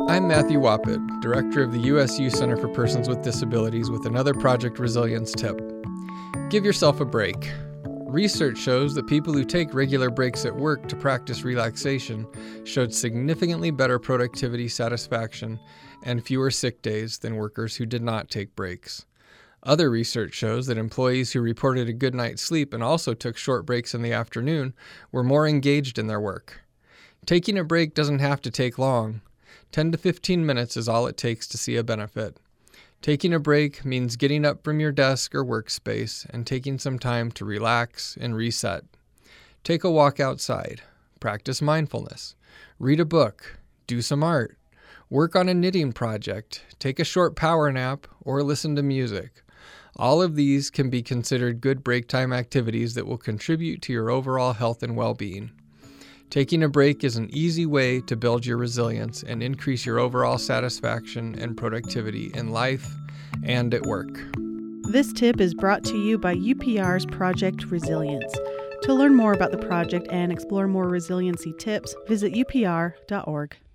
I'm Matthew Wappett, Director of the USU Center for Persons with Disabilities, with another Project Resilience tip. Give yourself a break. Research shows that people who take regular breaks at work to practice relaxation showed significantly better productivity satisfaction and fewer sick days than workers who did not take breaks. Other research shows that employees who reported a good night's sleep and also took short breaks in the afternoon were more engaged in their work. Taking a break doesn't have to take long. 10 to 15 minutes is all it takes to see a benefit. Taking a break means getting up from your desk or workspace and taking some time to relax and reset. Take a walk outside, practice mindfulness, read a book, do some art, work on a knitting project, take a short power nap, or listen to music. All of these can be considered good break time activities that will contribute to your overall health and well-being. Taking a break is an easy way to build your resilience and increase your overall satisfaction and productivity in life and at work. This tip is brought to you by UPR's Project Resilience. To learn more about the project and explore more resiliency tips, visit upr.org.